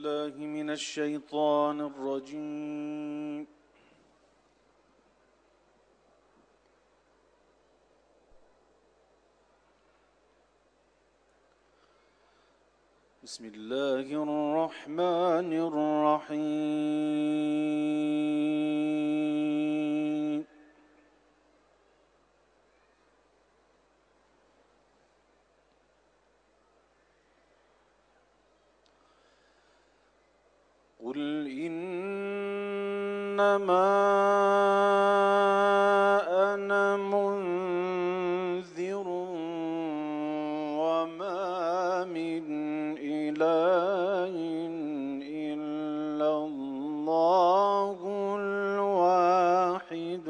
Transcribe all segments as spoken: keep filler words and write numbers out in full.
بالله من الشيطان الرجيم. بسم الله الرحمن الرحيم. قل إنما أنا منذر وما من إله إلا الله الواحد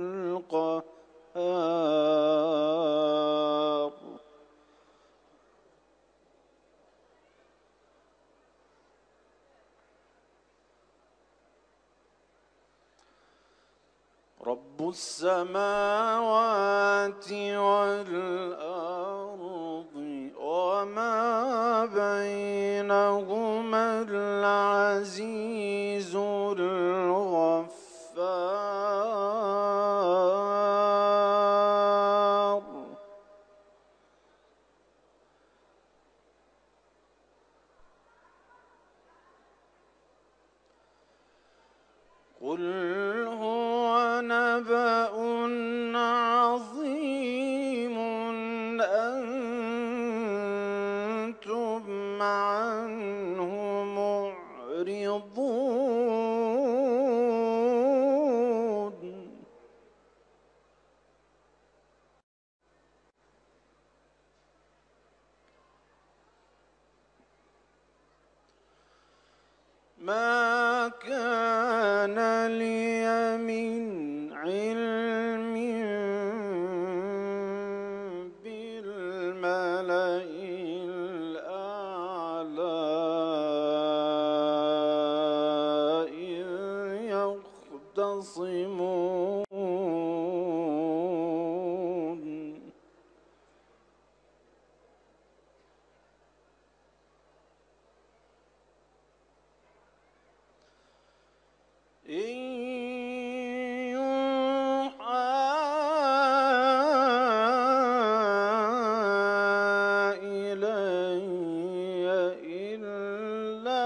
القهار. رب السماوات والأرض وما بينهما العزيز الغفار. قل هو نبأ عظيم أنتم عنه معرضون. ما كان لي من علم بالملأ الأعلى إذ يختصمون. إن يوحى إلي إلا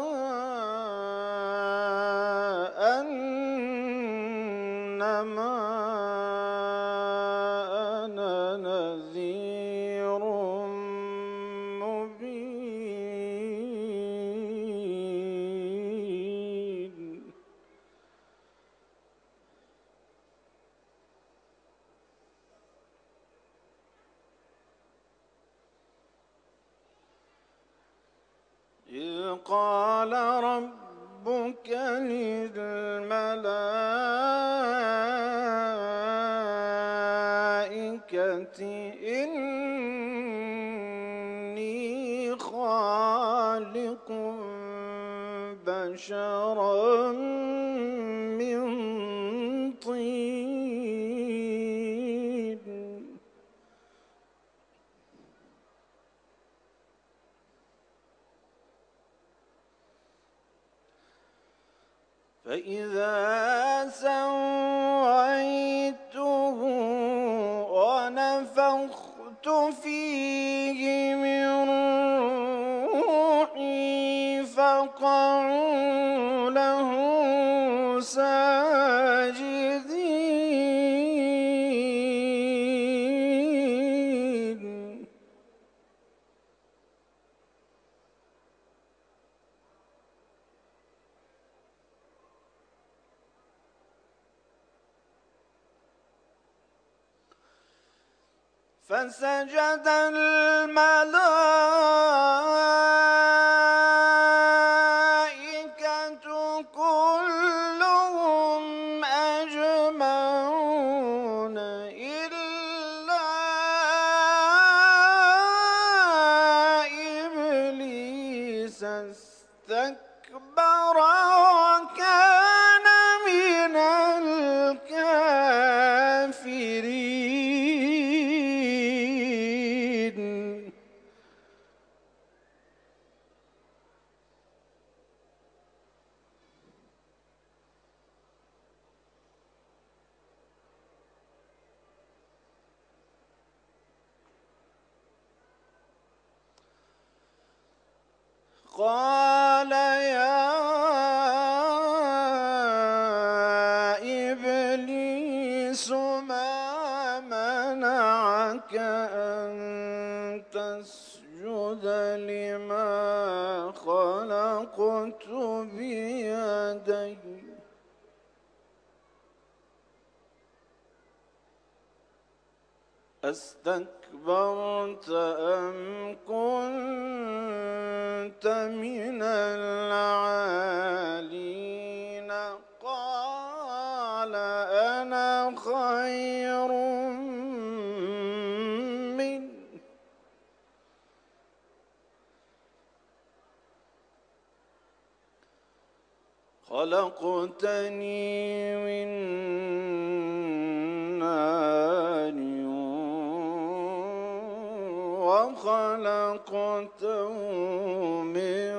أنما أنا نذير مبين. إذ قال ربك للملائكة إني خالق بشرا من طين. فإذا سويته ونفخت فيه من روحي فقعوا له ساجدين. فسجد الملائكة كلهم أجمعون إلا إبليس استكبر وكان من الكافرين. قال يا إبليس ما منعك أن تسجد لما خلقت بيدي أستكبرت أم كنت من العالين قال أنا خير منه خلقتني من نار وخلقته من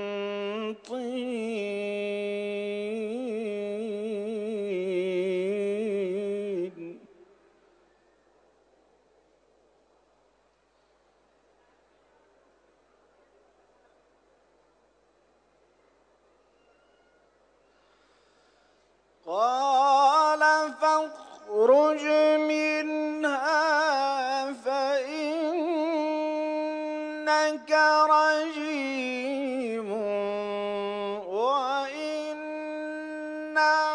طين قال فاخرج منها فإنك رجيم وإن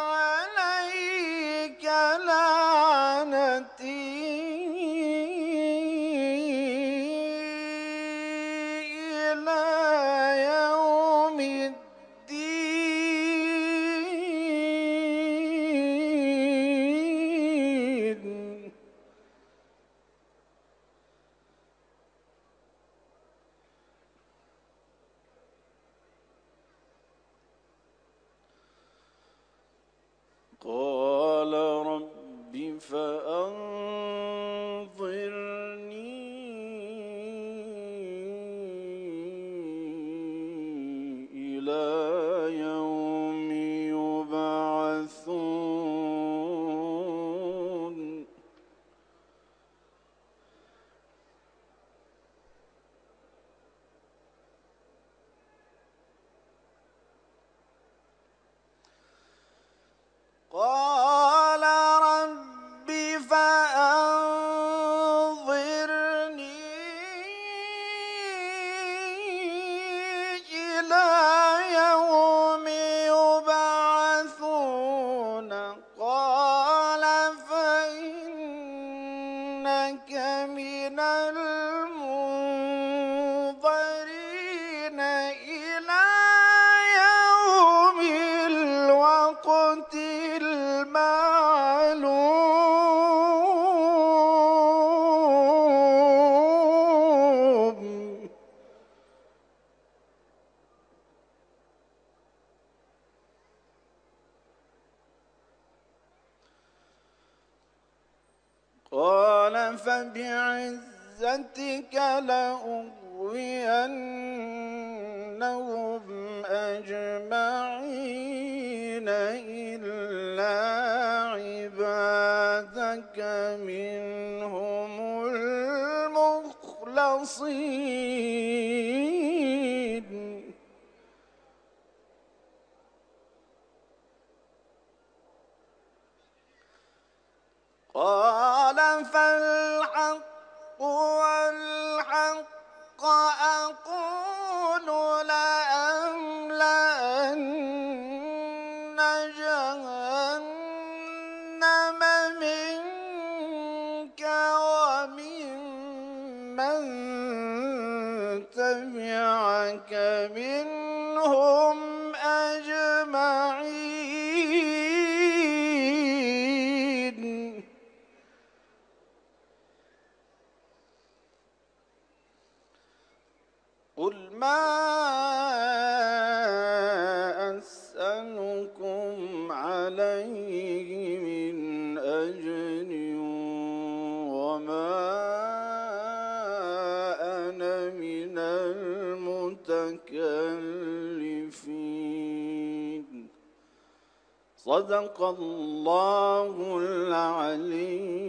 عليك لعنتي إلى يوم الدين قال رب فأنظرني إلى يوم يبعثون قال رب فأنظرني إلى يوم يبعثون قال فإنك من المنظرين إلى يوم الوقت المعلوم قال فبعزتك لأغوينهم أجمعين إلا عبادك منهم المخلصين قال فالحق والحق أقول لأملأن جهنم منك وممن تبعك منهم أجمعين قل ما أسألكم عليه من أجر وما أنا من المتكلفين صدق الله العلي